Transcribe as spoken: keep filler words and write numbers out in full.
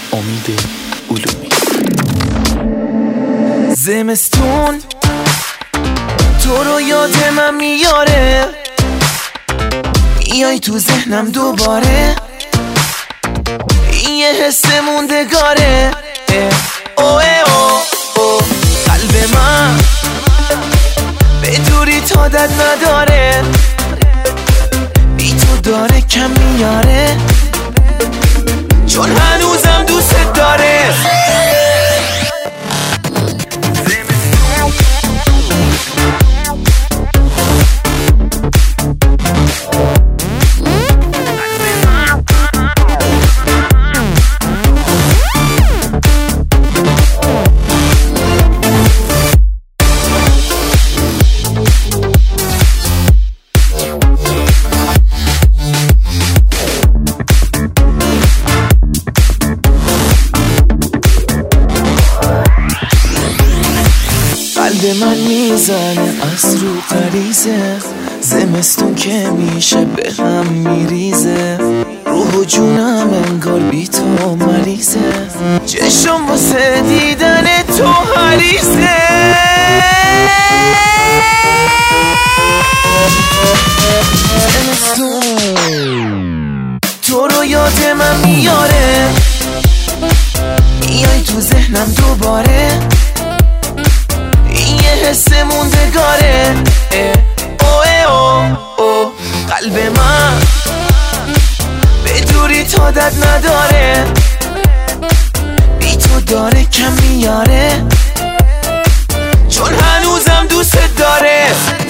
امید علومی. زمستون تو رو یاد من میاره، میای تو ذهنم دوباره، این یه حس موندگاره. اوه اوه اوه قلب من به دوری تادت نداره، بی تو داره کم میاره، چون هنوزم دوست داره. قلب من میزنه از رو غریزه، زمستون که میشه به هم میریزه، روح و جونم انگار بی تو مریضه، چشم واسه دیدن تو حریصه. زمستون تو رو یاد من میاره، میای تو ذهنم دوباره، حس موندگاره. اوه اوه اوه قلب من به دوری تادت نداره، بی تو داره کم میاره، چون هنوزم دوست داره.